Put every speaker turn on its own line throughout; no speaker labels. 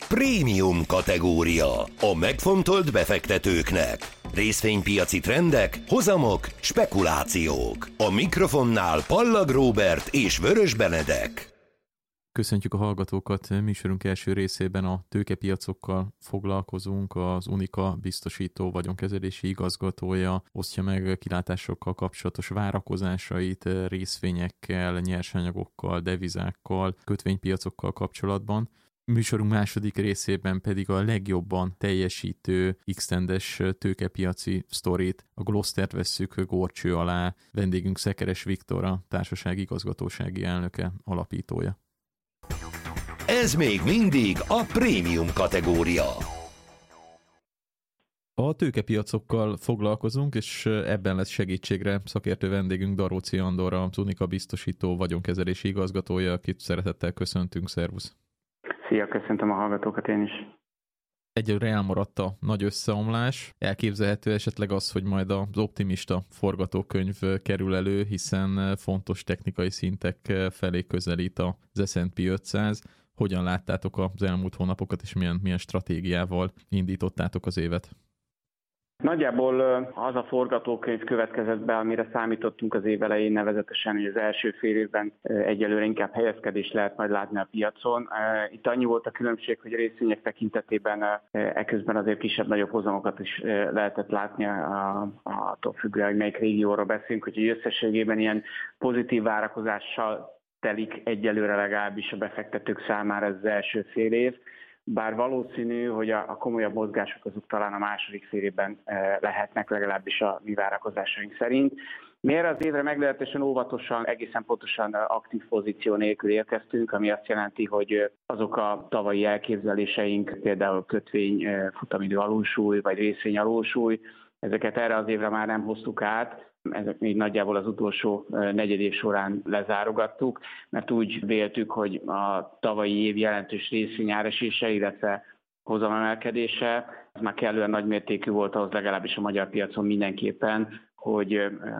Prémium kategória. A megfontolt befektetőknek. Részvénypiaci trendek, hozamok, spekulációk. A mikrofonnál Pallag Róbert és Vörös Benedek.
Köszöntjük a hallgatókat! Műsorunk első részében a tőkepiacokkal foglalkozunk. Az Unica biztosító vagyonkezelési igazgatója osztja meg kilátásokkal kapcsolatos várakozásait részvényekkel, nyersanyagokkal, devizákkal, kötvénypiacokkal kapcsolatban. Műsorunk második részében pedig a legjobban teljesítő X-tendes tőkepiaci sztorit, a Gloster-t vesszük górcső alá. Vendégünk Szekeres Viktor, a társaság igazgatósági elnöke, alapítója.
Ez még mindig a prémium kategória.
A tőkepiacokkal foglalkozunk, és ebben lesz segítségre szakértő vendégünk Daróczi Andor, az Unica biztosító vagyonkezelési igazgatója, akit szeretettel köszöntünk. Szervusz!
Szia, köszöntöm a hallgatókat én is.
Egyelőre elmaradt a nagy összeomlás. Elképzelhető esetleg az, hogy majd az optimista forgatókönyv kerül elő, hiszen fontos technikai szintek felé közelít az S&P 500. Hogyan láttátok az elmúlt hónapokat, és milyen stratégiával indítottátok az évet?
Nagyjából az a forgatókönyv következett be, amire számítottunk az év elején, nevezetesen, hogy az első fél évben egyelőre inkább helyezkedést lehet majd látni a piacon. Itt annyi volt a különbség, hogy a részvények tekintetében eközben azért kisebb-nagyobb hozamokat is lehetett látni, attól függően, hogy melyik régióról beszélünk, hogy összességében ilyen pozitív várakozással telik egyelőre legalábbis a befektetők számára ez az első fél év. Bár valószínű, hogy a komolyabb mozgások azok talán a második fél évben lehetnek, legalábbis a mi várakozásaink szerint. Mi erre az évre meglehetősen óvatosan, egészen pontosan aktív pozíció nélkül érkeztünk, ami azt jelenti, hogy azok a tavalyi elképzeléseink, például kötvény futamidő alulsúly, vagy részvény alulsúly, ezeket erre az évre már nem hoztuk át. Ezek még nagyjából az utolsó negyedév során lezárogattuk, mert úgy véltük, hogy a tavalyi év jelentős részvényáresése, illetve hozamemelkedése, az már kellően nagymértékű volt ahhoz, legalábbis a magyar piacon mindenképpen, hogy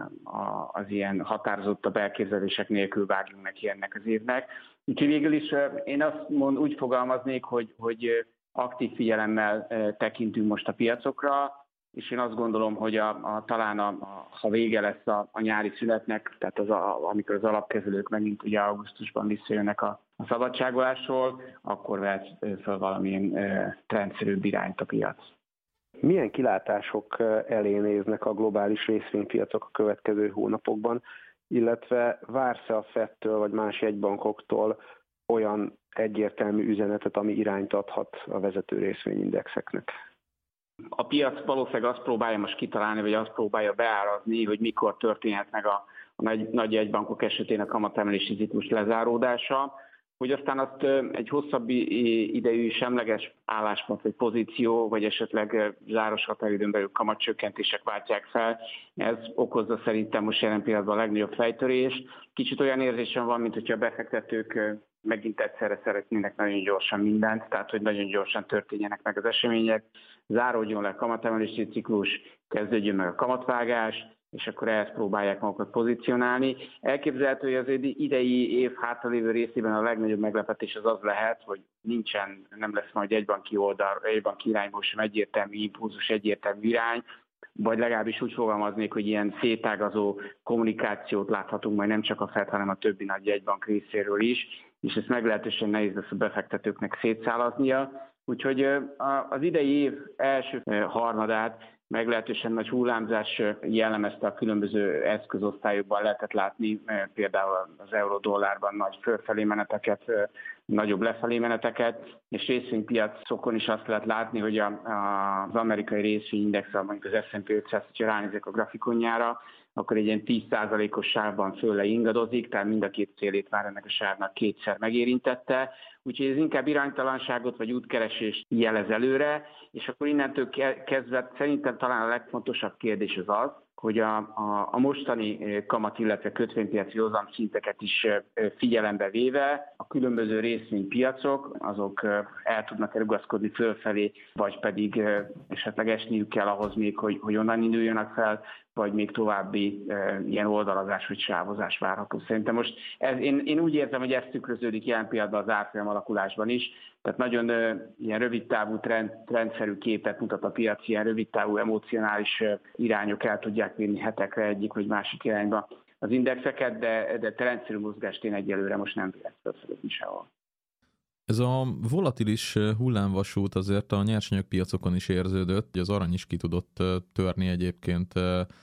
az ilyen határozottabb elképzelések nélkül vágjunk neki ennek az évnek. Úgyhogy végül is én úgy fogalmaznék, hogy aktív figyelemmel tekintünk most a piacokra, és én azt gondolom, hogy talán ha vége lesz a nyári szünetnek, tehát amikor az alapkezelők megint ugye augusztusban visszajönnek a szabadságolásról, akkor vehet fel valamilyen trendszerűbb irányt a piac.
Milyen kilátások elé néznek a globális részvénypiacok a következő hónapokban, illetve vársz-e a Fedtől vagy más jegybankoktól olyan egyértelmű üzenetet, ami irányt adhat a vezető részvényindexeknek?
A piac valószínűleg azt próbálja most kitalálni, vagy azt próbálja beárazni, hogy mikor történhet meg a nagy jegybankok esetén a kamatemelési ciklus lezáródása, hogy aztán azt egy hosszabb idejű semleges álláspont vagy pozíció, vagy esetleg záros határidőn belül kamatcsökkentések váltják fel. Ez okozza szerintem most jelen pillanatban a legnagyobb fejtörést. Kicsit olyan érzésem van, mint hogyha a befektetők megint egyszerre szeretnének nagyon gyorsan mindent, tehát hogy nagyon gyorsan történjenek meg az események, záródjon le a kamatemelési ciklus, kezdődjön meg a kamatvágás, és akkor ehhez próbálják magukat pozícionálni. Elképzelhető, hogy az idei év hátralévő részében a legnagyobb meglepetés az lehet, hogy nem lesz majd jegybanki irányból sem egyértelmű impulzus, egyértelmű irány, vagy legalábbis úgy fogalmaznék, hogy ilyen szétágazó kommunikációt láthatunk majd nem csak a Fed, hanem a többi nagy jegybank részéről is, és ezt meglehetősen nehéz lesz a befektetőknek szétszálaznia. Úgyhogy az idei év első harmadát meglehetősen nagy hullámzás jellemezte a különböző eszközosztályokban, lehetett látni például az euró-dollárban nagy fölfelé meneteket, nagyobb lefelé meneteket, és részvénypiacokon is azt lehet látni, hogy az amerikai részvényindex, mondjuk az S&P 500, ha ránézek a grafikonjára, akkor egy ilyen 10%-os sávban fölle ingadozik, tehát mind a két célét már ennek a sávnak kétszer megérintette. Úgyhogy ez inkább iránytalanságot vagy útkeresést jelez előre, és akkor innentől kezdve szerintem talán a legfontosabb kérdés az, hogy a mostani kamat, illetve kötvénypiaci hozamszinteket is figyelembe véve a különböző részvénypiacok azok el tudnak rugaszkodni fölfelé, vagy pedig esetleg esniük kell ahhoz még, hogy onnan induljanak fel, vagy még további ilyen oldalazás vagy sávozás várható. Szerintem most én úgy érzem, hogy ez tükröződik jelen pillanatban az árfolyam árfolyamalakulásban is. Tehát nagyon ilyen rövidtávú trendszerű képet mutat a piac, ilyen rövidtávú emocionális irányok el tudják vinni hetekre egyik vagy másik irányba az indexeket, de trendszerű mozgást én egyelőre most nem vélek felfedezni sehol.
Ez a volatilis hullámvasút azért a nyersanyagpiacokon is érződött, hogy az arany is ki tudott törni egyébként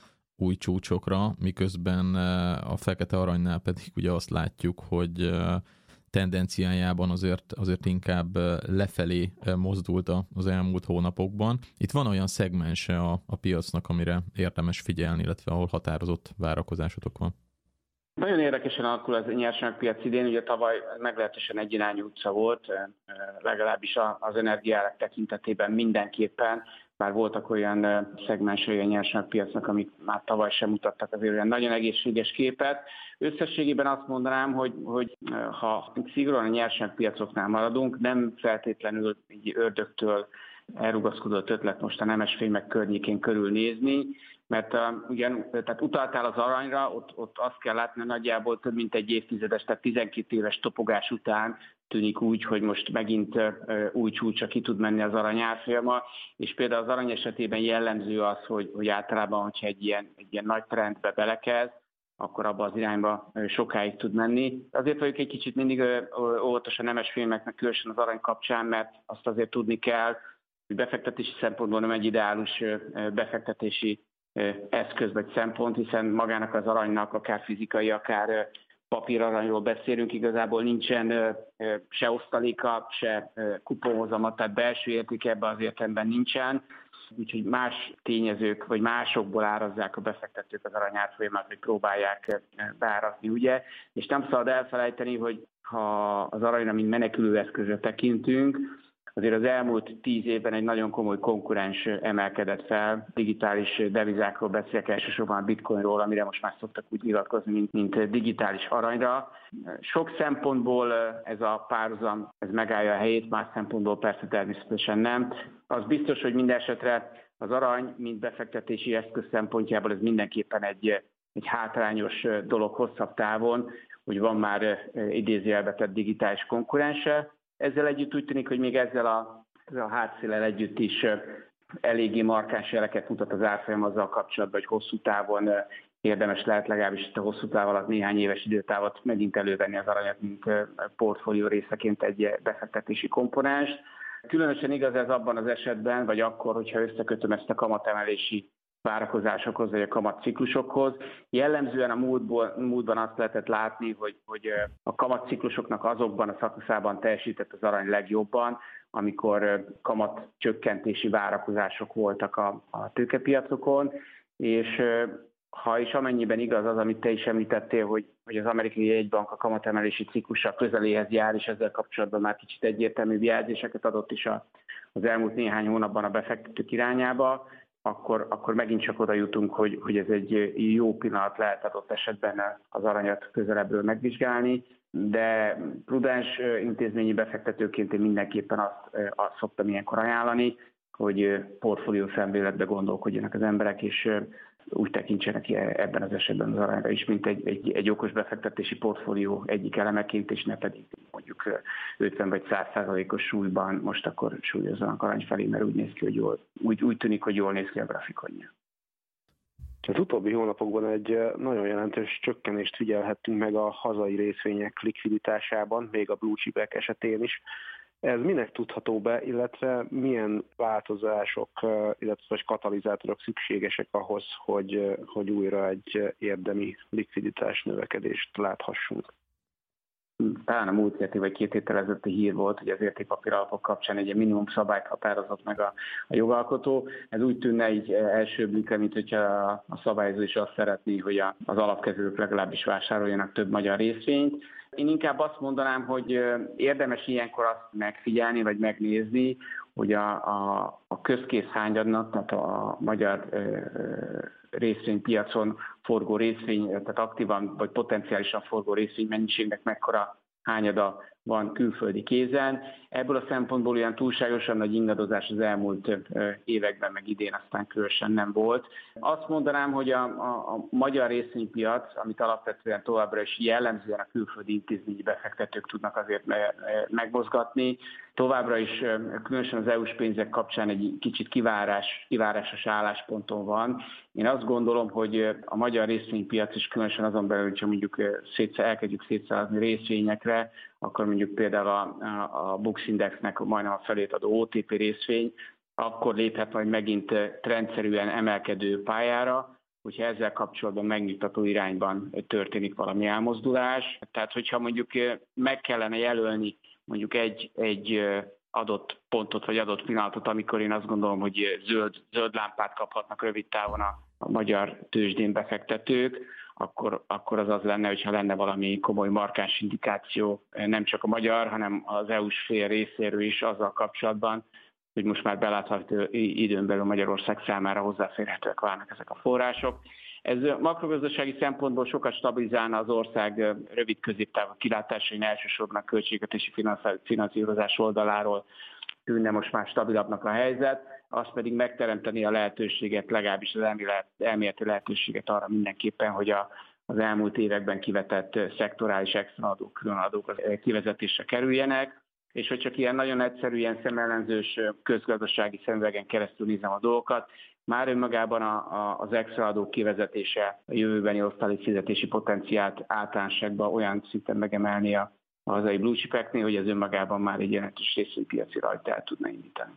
új csúcsokra, miközben a fekete aranynál pedig ugye azt látjuk, hogy tendenciájában azért inkább lefelé mozdult az elmúlt hónapokban. Itt van olyan szegmense a piacnak, amire érdemes figyelni, illetve ahol határozott várakozásotok van.
Nagyon érdekesen alakul az nyersanyagpiac idén, ugye tavaly meglehetősen egyirányú utca volt, legalábbis az energiárak tekintetében mindenképpen, bár voltak olyan szegmensei a nyersanyagpiacnak, amik már tavaly sem mutattak azért olyan nagyon egészséges képet. Összességében azt mondanám, hogy ha szigorúan a nyersanyagpiacoknál maradunk, nem feltétlenül így ördögtől elrugaszkodott ötlet most a nemesfémek környékén körülnézni, mert ugyan, tehát utaltál az aranyra, ott azt kell látni, nagyjából több mint egy évtizedes, tehát 12 éves topogás után tűnik úgy, hogy most megint új csúcsra ki tud menni az arany árfolyama, és például az arany esetében jellemző az, hogy általában, hogyha egy ilyen nagy trendbe belekezd, akkor abba az irányba sokáig tud menni. Azért vagyok egy kicsit mindig óvatos a nemesfémeknek, különösen az arany kapcsán, mert azt azért tudni kell, hogy befektetési szempontból nem egy ideális befektetési eszköz vagy szempont, hiszen magának az aranynak, akár fizikai, akár papíraranyról beszélünk, igazából nincsen se osztaléka, se kuponhozama, tehát belső értéke ebben az értelemben nincsen, úgyhogy más tényezők vagy másokból árazzák a befektetők az arany árfolyamát, hogy próbálják beárazni, ugye? És nem szabad elfelejteni, hogy ha az aranyra, mint menekülő eszközre tekintünk, azért az elmúlt 10 évben egy nagyon komoly konkurens emelkedett fel. Digitális devizákról beszélek, elsősorban a bitcoinról, amire most már szoktak úgy nyilatkozni, mint digitális aranyra. Sok szempontból ez a párhuzam ez megállja a helyét, más szempontból persze természetesen nem. Az biztos, hogy minden esetre az arany, mint befektetési eszköz szempontjából ez mindenképpen egy hátrányos dolog hosszabb távon, hogy van már idézőjelbe tett digitális konkurense. Ezzel együtt úgy tűnik, hogy még ezzel a hátszéllel együtt is eléggé markáns jeleket mutat az árfolyam azzal kapcsolatban, hogy hosszú távon érdemes lehet legalábbis a hosszú táv alatt néhány éves időtávot megint elővenni az aranyat, mint portfólió részeként egy befektetési komponens. Különösen igaz ez abban az esetben, vagy akkor, hogyha összekötöm ezt a kamatemelési várakozásokhoz, vagy a kamatciklusokhoz. Jellemzően a múltban azt lehetett látni, hogy a kamatciklusoknak azokban a szakaszában teljesített az arany legjobban, amikor kamatcsökkentési várakozások voltak a tőkepiacokon, és ha is amennyiben igaz az, amit te is említettél, hogy az amerikai jegybank a kamatemelési ciklusa közeléhez jár, és ezzel kapcsolatban már kicsit egyértelmű jelzéseket adott is az elmúlt néhány hónapban a befektetők irányába, akkor megint csak oda jutunk, hogy ez egy jó pillanat lehet adott esetben az aranyat közelebbről megvizsgálni, de prudens intézményi befektetőként én mindenképpen azt szoktam ilyenkor ajánlani, hogy portfólió szemléletbe gondolkodjanak az emberek, és úgy tekintsenek ebben az esetben az arányra is, mint egy okos befektetési portfólió egyik elemeként, és ne pedig mondjuk 50 vagy 100%-os súlyban most akkor súlyozzanak arany felé, mert úgy néz ki, hogy úgy tűnik, hogy jól néz ki a grafikonja.
Az utóbbi hónapokban egy nagyon jelentős csökkenést figyelhettünk meg a hazai részvények likviditásában, még a blue chipek esetén is. Ez minek tudható be, illetve milyen változások, illetve katalizátorok szükségesek ahhoz, hogy újra egy érdemi likviditás növekedést láthassunk?
Talán a múlt heti vagy 2 héttel ezelőtti hír volt, hogy az értékpapíralapok kapcsán egy minimum szabályt határozott meg a jogalkotó. Ez úgy tűnne így első blikre, mint hogyha a szabályozó is azt szeretné, hogy az alapkezelők legalábbis vásároljanak több magyar részvényt. Én inkább azt mondanám, hogy érdemes ilyenkor azt megfigyelni, vagy megnézni, hogy a közkészhányadnak, tehát a magyar részvénypiacon forgó részvény, tehát aktívan vagy potenciálisan forgó részvénymennyiségnek mekkora hányada van külföldi kézen. Ebből a szempontból olyan túlságosan nagy ingadozás az elmúlt években, meg idén aztán különösen nem volt. Azt mondanám, hogy a magyar részvénypiac, amit alapvetően továbbra is jellemzően a külföldi intézményi befektetők tudnak azért megmozgatni, továbbra is különösen az EU-s pénzek kapcsán egy kicsit kivárásos állásponton van. Én azt gondolom, hogy a magyar részvénypiac is különösen azon belül, hogyha mondjuk elkezdjük szétszállazni részvényekre, akkor mondjuk például a Bux Indexnek majdnem a felét adó OTP részvény, akkor léphet majd megint trendszerűen emelkedő pályára, hogyha ezzel kapcsolatban megnyugtató irányban történik valami elmozdulás. Tehát, hogyha mondjuk meg kellene jelölni mondjuk egy adott pontot vagy adott pillanatot, amikor én azt gondolom, hogy zöld lámpát kaphatnak rövid távon a magyar tőzsdén befektetők, akkor az lenne, hogyha lenne valami komoly markáns indikáció, nem csak a magyar, hanem az EU-s fél részéről is azzal kapcsolatban, hogy most már belátható időn belül Magyarország számára hozzáférhetőek válnak ezek a források. Ez makrogazdasági szempontból sokat stabilizálna az ország rövid-középtávú kilátásain, elsősorban a költségvetési finanszírozás oldaláról tűnne most már stabilabbnak a helyzet, az pedig megteremteni a lehetőséget, legalábbis az elméleti lehetőséget arra mindenképpen, hogy az elmúlt években kivetett szektorális extraadók, különadók kivezetésre kerüljenek, és hogy csak ilyen nagyon egyszerű, ilyen szemellenzős közgazdasági szemüvegen keresztül nézem a dolgokat, már önmagában az extraadók kivezetése a jövőbeni osztalék fizetési potenciált általánosságban olyan szinten megemelni a hazai blue chipeknél, hogy ez önmagában már egy jelentős részvénypiaci rajt el tudna indítani.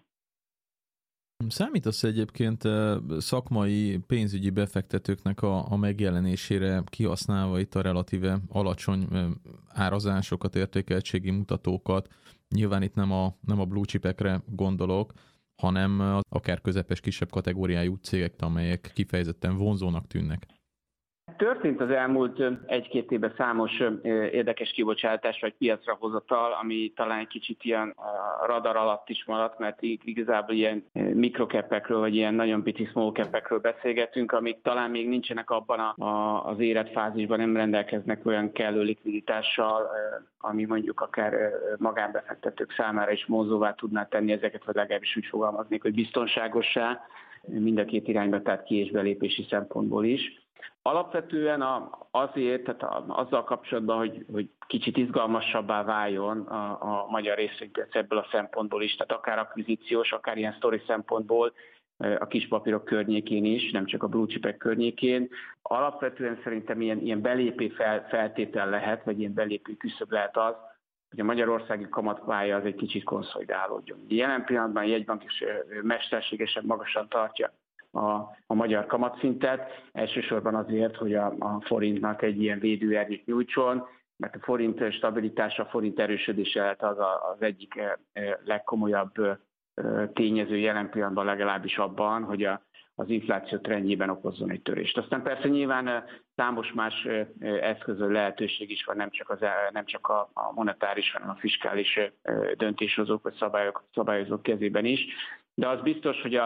Számítasz egyébként szakmai pénzügyi befektetőknek a megjelenésére kihasználva itt a relatíve alacsony árazásokat, értékeltségi mutatókat? Nyilván itt nem a blue chipekre gondolok, hanem akár közepes, kisebb kategóriájú cégek, amelyek kifejezetten vonzónak tűnnek.
Történt az elmúlt egy-két évben számos érdekes kibocsátás vagy piacra hozatal, ami talán egy kicsit ilyen radar alatt is maradt, mert igazából ilyen mikrokepekről vagy ilyen nagyon pici small capekről beszélgetünk, amik talán még nincsenek abban az életfázisban, nem rendelkeznek olyan kellő likviditással, ami mondjuk akár magánbefektetők számára is vonzóvá tudná tenni ezeket, vagy legalábbis úgy fogalmaznék, hogy biztonságossá, mind a két irányba, tehát ki- és belépési szempontból is. Alapvetően azért, tehát azzal kapcsolatban, hogy kicsit izgalmasabbá váljon a magyar részvénypiac ebből a szempontból is, tehát akár akvizíciós, akár ilyen sztori szempontból a kis papírok környékén is, nem csak a blue chipek környékén. Alapvetően szerintem ilyen belépő feltétel lehet, vagy ilyen belépő küszöb lehet az, hogy a magyarországi kamatpálya az egy kicsit konszolidálódjon. Jelen pillanatban a jegybank is mesterségesen magasan tartja a magyar kamatszintet, elsősorban azért, hogy a forintnak egy ilyen védőernyőt nyújtson, mert a forint stabilitása, a forint erősödése lehet az egyik legkomolyabb tényező jelen pillanatban legalábbis abban, hogy az infláció trendjében okozzon egy törést. Aztán persze nyilván számos más eszközön lehetőség is van, nem csak a monetáris, hanem a fiskális döntéshozók vagy szabályozók kezében is. De az biztos, hogy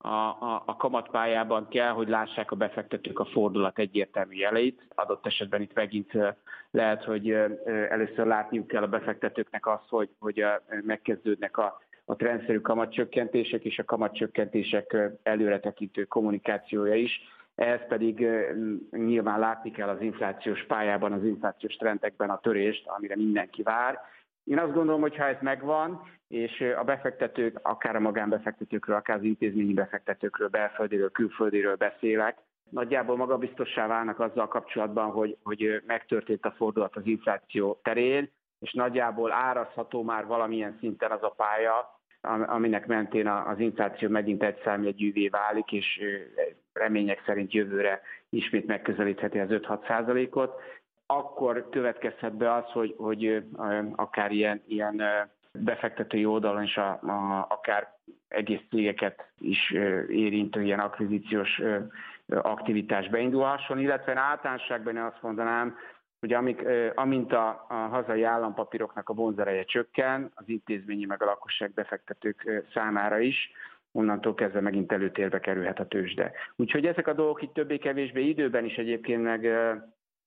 a kamatpályában kell, hogy lássák a befektetők a fordulat egyértelmű jeleit. Adott esetben itt megint lehet, hogy először látniuk kell a befektetőknek azt, hogy megkezdődnek a trendszerű kamatcsökkentések és a kamatcsökkentések előretekintő kommunikációja is. Ehhez pedig nyilván látni kell az inflációs pályában, az inflációs trendekben a törést, amire mindenki vár. Én azt gondolom, hogy ha ez megvan, és a befektetők, akár a magánbefektetőkről, akár az intézményi befektetőkről, belföldiről, külföldiről beszélek, nagyjából magabiztossá válnak azzal kapcsolatban, hogy megtörtént a fordulat az infláció terén, és nagyjából árazható már valamilyen szinten az a pálya, aminek mentén az infláció megint egy számjegyűvé válik, és remények szerint jövőre ismét megközelítheti az 5-6%-ot. Akkor következhet be az, hogy akár ilyen befektetői oldalon is akár egész cégeket is érintő ilyen akvizíciós aktivitás beindulhasson, illetve általánosságban azt mondanám, hogy amint a hazai állampapíroknak a vonzereje csökken, az intézményi meg a lakosság befektetők számára is, onnantól kezdve megint előtérbe kerülhet a tőzsde. Úgyhogy ezek a dolgok itt többé-kevésbé időben is egyébként meg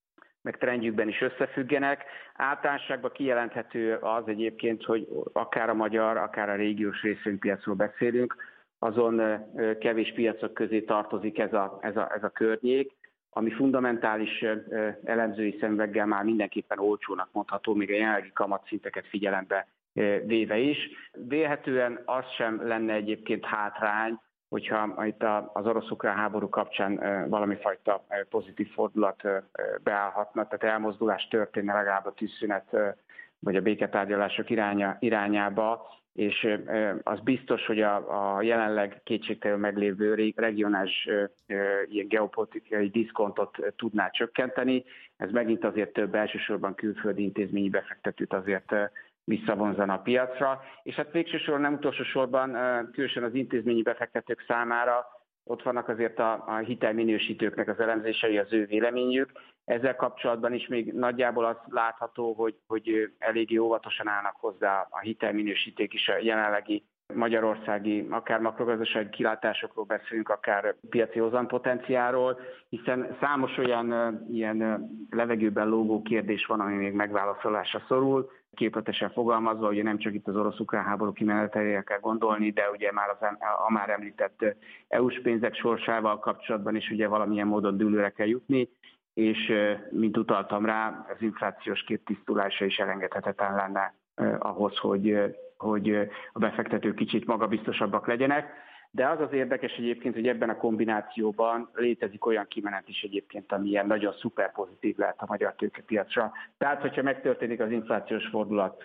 meg trendjükben is összefüggenek. Általánosságban kijelenthető az egyébként, hogy akár a magyar, akár a régiós részvénypiacról beszélünk, azon kevés piacok közé tartozik ez a környék, ami fundamentális elemzői szemüveggel már mindenképpen olcsónak mondható, még a jelenlegi kamatszinteket figyelembe véve is. Vélhetően az sem lenne egyébként hátrány, hogyha itt az orosz-ukrán háború kapcsán valami fajta pozitív fordulat beállhatna, tehát elmozdulás történne legalább a tűzszünet vagy a béketárgyalások irányába, és az biztos, hogy a jelenleg kétségtelenül meglévő regionális ilyen geopolitikai diszkontot tudná csökkenteni. Ez megint azért több elsősorban külföldi intézményi befektetőt azért visszavonzana a piacra, és hát végső soron nem utolsó sorban, különösen az intézményi befektetők számára ott vannak azért a hitelminősítőknek az elemzései, az ő véleményük. Ezzel kapcsolatban is még nagyjából az látható, hogy eléggé óvatosan állnak hozzá a hitelminősítők is a jelenlegi magyarországi, akár makrogazdasági kilátásokról beszélünk, akár piaci hozampotenciáról, hiszen számos olyan ilyen levegőben lógó kérdés van, ami még megválaszolásra szorul. Képletesen fogalmazva, ugye nem csak itt az orosz-ukrán háború kimenetelére kell gondolni, de ugye már a már említett EU-s pénzek sorsával kapcsolatban is ugye valamilyen módon dűlőre kell jutni, és mint utaltam rá, az inflációs kép tisztulása is elengedhetetlen lenne ahhoz, hogy a befektetők kicsit magabiztosabbak legyenek. De az érdekes egyébként, hogy ebben a kombinációban létezik olyan kimenet is egyébként, ami ilyen nagyon szuper pozitív lehet a magyar tőkepiacra. Tehát, hogyha megtörténik az inflációs fordulat,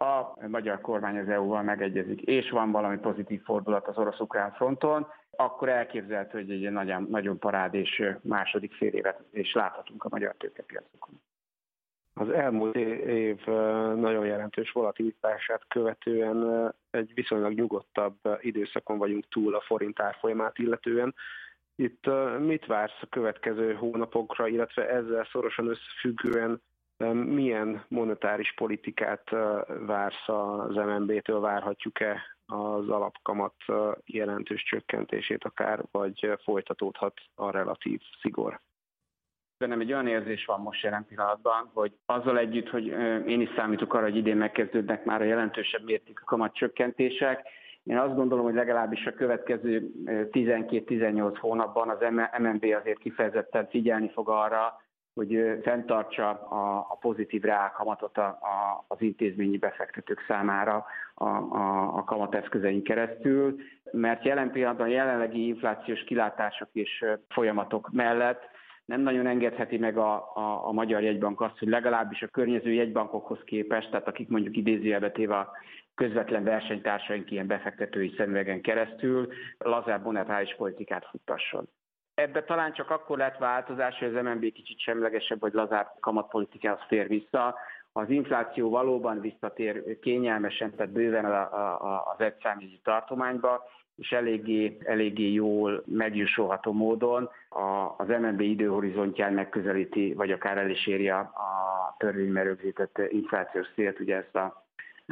a magyar kormány az EU-val megegyezik, és van valami pozitív fordulat az orosz-ukrán fronton, akkor elképzelhető, hogy egy nagyon, nagyon parádés második fél évet is láthatunk a magyar tőkepiacokon.
Az elmúlt év nagyon jelentős volatilitását követően egy viszonylag nyugodtabb időszakon vagyunk túl a forint árfolyamát illetően. Itt mit vársz a következő hónapokra, illetve ezzel szorosan összefüggően milyen monetáris politikát vársz az MNB-től? Várhatjuk-e az alapkamat jelentős csökkentését akár, vagy folytatódhat a relatív szigor?
Bennem egy olyan érzés van most jelen pillanatban, hogy azzal együtt, hogy én is számítok arra, hogy idén megkezdődnek már a jelentősebb mértékű kamatcsökkentések, én azt gondolom, hogy legalábbis a következő 12-18 hónapban az MNB azért kifejezetten figyelni fog arra, hogy fenntartsa a pozitív reálkamatot az intézményi befektetők számára a kamateszközein keresztül, mert jelen pillanatban a jelenlegi inflációs kilátások és folyamatok mellett nem nagyon engedheti meg a Magyar Jegybank azt, hogy legalábbis a környező jegybankokhoz képest, tehát akik mondjuk idézőjelbe téve a közvetlen versenytársaink ilyen befektetői szemüvegen keresztül lazább monetáris politikát futtasson. Ebbe talán csak akkor lehet változás, hogy az MNB kicsit semlegesebb vagy lazább kamatpolitikához tér vissza. Az infláció valóban visszatér kényelmesen, tehát bőven az egyszámjegyű tartományba, és eléggé jól megjósolható módon az MNB időhorizontján megközelíti, vagy akár el is éri a törvényben rögzített inflációs célt, ugye ezt a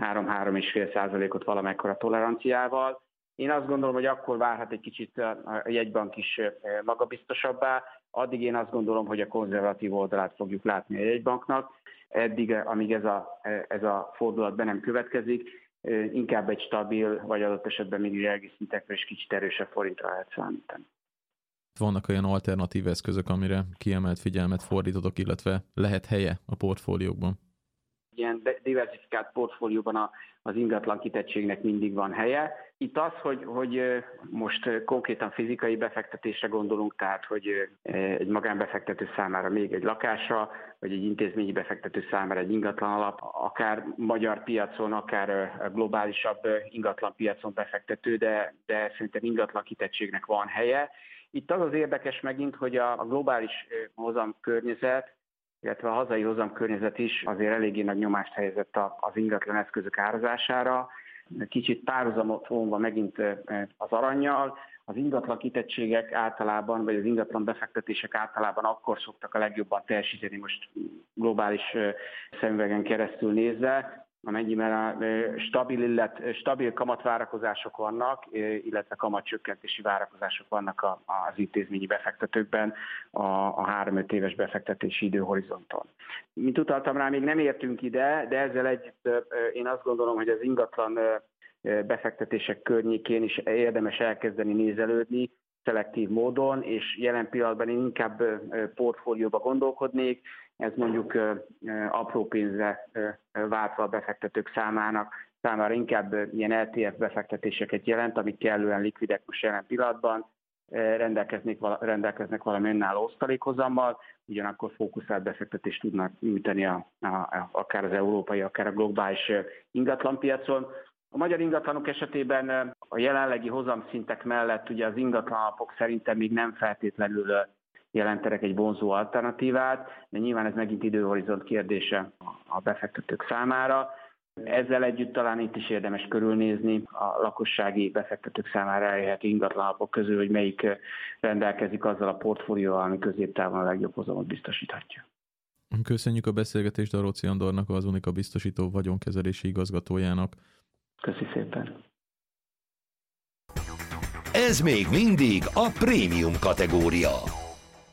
3-3,5%-ot valamekkora toleranciával. Én azt gondolom, hogy akkor várhat egy kicsit a jegybank is magabiztosabbá. Addig én azt gondolom, hogy a konzervatív oldalát fogjuk látni a jegybanknak. Eddig, amíg ez a fordulat be nem következik, inkább egy stabil, vagy adott esetben még jelenlegi szintekre és kicsit erősebb forintra lehet számítani.
Vannak olyan alternatív eszközök, amire kiemelt figyelmet fordítotok, illetve lehet helye a portfóliókban?
Ilyen diversifikált portfólióban az ingatlan kitettségnek mindig van helye. Itt az, hogy most konkrétan fizikai befektetésre gondolunk, tehát hogy egy magánbefektető számára még egy lakásra, vagy egy intézményi befektető számára egy ingatlan alap, akár magyar piacon, akár globálisabb ingatlan piacon befektető, de szerintem ingatlan kitettségnek van helye. Itt az érdekes megint, hogy a globális hozamkörnyezet, illetve a hazai hozamkörnyezet is azért eléggé nagy nyomást helyezett az ingatlan eszközök árazására. Kicsit párhuzamot vonva megint az arannyal, az ingatlan kitettségek általában, vagy az ingatlan befektetések általában akkor szoktak a legjobban teljesíteni, most globális szemüvegen keresztül nézve, amennyiben stabil kamatvárakozások vannak, illetve kamatcsökkentési várakozások vannak az intézményi befektetőkben a 3-5 éves befektetési időhorizonton. Mint utaltam rá, még nem értünk ide, de ezzel együtt én azt gondolom, hogy az ingatlan befektetések környékén is érdemes elkezdeni nézelődni, szelektív módon, és jelen pillanatban én inkább portfólióba gondolkodnék, ez mondjuk apró pénzre váltva a befektetők számára inkább ilyen LTF befektetéseket jelent, amik kellően likvidek most jelen pillanatban, rendelkeznek valami önálló osztalékhozammal, ugyanakkor fókuszált befektetést tudnak nyújtani akár az európai, akár a globális ingatlanpiacon. A magyar ingatlanok esetében a jelenlegi hozamszintek mellett ugye az ingatlanalapok szerintem még nem feltétlenül jelentenek egy vonzó alternatívát, de nyilván ez megint időhorizont kérdése a befektetők számára. Ezzel együtt talán itt is érdemes körülnézni a lakossági befektetők számára elérhető ingatlanalapok közül, hogy melyik rendelkezik azzal a portfólióval, ami középtávon a legjobb hozamot biztosíthatja.
Köszönjük a beszélgetést Daróczi Andornak, az Unica biztosító vagyonkezelési igazgatójának.
Köszi szépen.
Ez még mindig a prémium kategória.